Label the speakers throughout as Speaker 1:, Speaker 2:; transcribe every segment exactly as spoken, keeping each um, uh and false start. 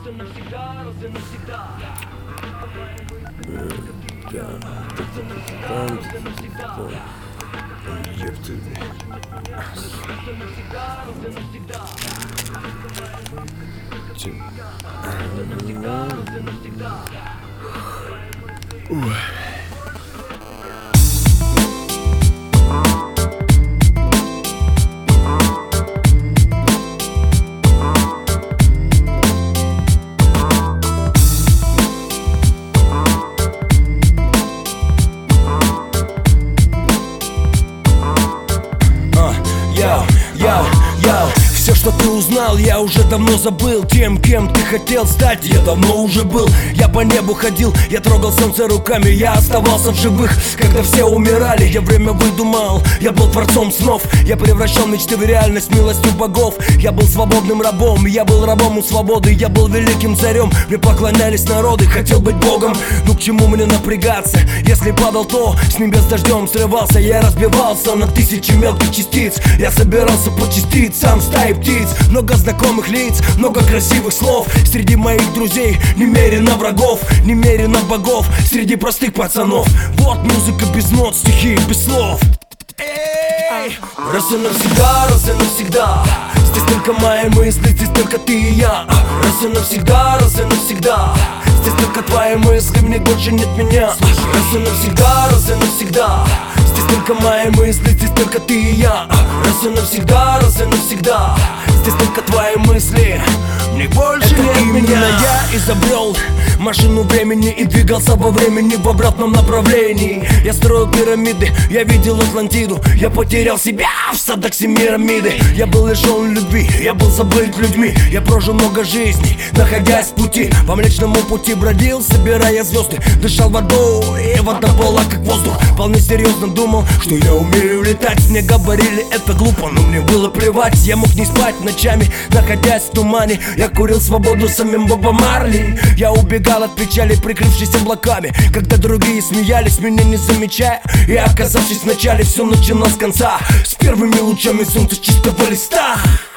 Speaker 1: Ёпты. Ой. Все, что ты узнал, я уже давно забыл. Тем, кем ты хотел стать, я давно уже был. Я по небу ходил, я трогал солнце руками. Я оставался в живых, когда все умирали. Я время выдумал, я был творцом снов. Я превращал мечты в реальность милостью богов. Я был свободным рабом, я был рабом у свободы. Я был великим царем, мне поклонялись народы. Хотел быть богом, ну к чему мне напрягаться? Если падал, то с небес дождем срывался. Я разбивался на тысячи мелких частиц. Я собирался по частицам стаи птиц. Много знакомых лиц, много красивых слов. Среди моих друзей немерено врагов, немерено богов. Среди простых пацанов. Вот музыка без нот, стихи без слов. Эй! Раз и навсегда, раз и навсегда. Здесь только мои мысли, здесь только ты и я. Раз и навсегда, раз и навсегда. Здесь только твои мысли, мне больше нет меня. Раз и навсегда, раз и навсегда. Здесь только мои мысли, здесь только ты и я. Раз и навсегда, раз и навсегда. Здесь только твои мысли, мне больше это нет меня. Я изобрел машину времени и двигался во времени в обратном направлении. Я строил пирамиды, я видел Атлантиду. Я потерял себя в садах Семирамиды. Я был лишен любви, я был забыт людьми. Я прожил много жизней, находясь в пути. По Млечному пути бродил, собирая звезды. Дышал водой, и вода была как воздух. Вполне серьезно думал, что я умею летать. Мне говорили, это глупо, но мне было плевать. Я мог не спать ночами, находясь в тумане. Я курил свободу самим Бобом Марли. Я убегал от печали, прикрывшись облаками. Когда другие смеялись, меня не замечая. И оказавшись в начале, все начиналось с конца. С первыми лучами солнца чистого листа.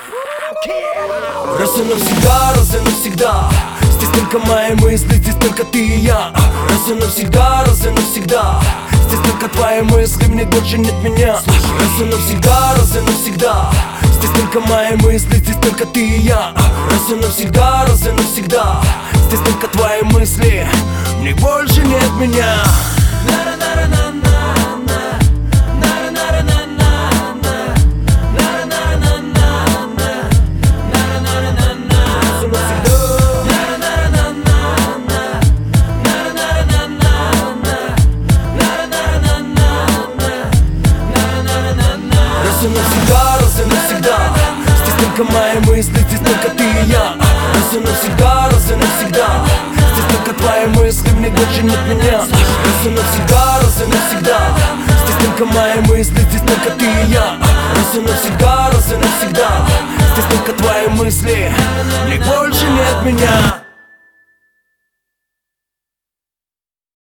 Speaker 1: Раз и навсегда, раз и навсегда. Здесь только мои мысли, здесь только ты и я. Раз и навсегда, раз и навсегда. Здесь только твои мысли, мне больше нет меня. Раз и навсегда, раз и навсегда. Здесь только мои мысли, здесь только ты и я. Раз и навсегда, раз и навсегда. Здесь только твои мысли, мне больше нет меня. Раз и навсегда, раз и навсегда. Здесь только мои мысли, здесь только ты и я. Раз и навсегда, раз и навсегда. Здесь только твои мысли, мне больше нет меня. Раз и навсегда, раз и навсегда. Здесь только мои мысли, здесь только ты и я. Раз и навсегда, раз и навсегда. Здесь только твои мысли, мне больше нет меня.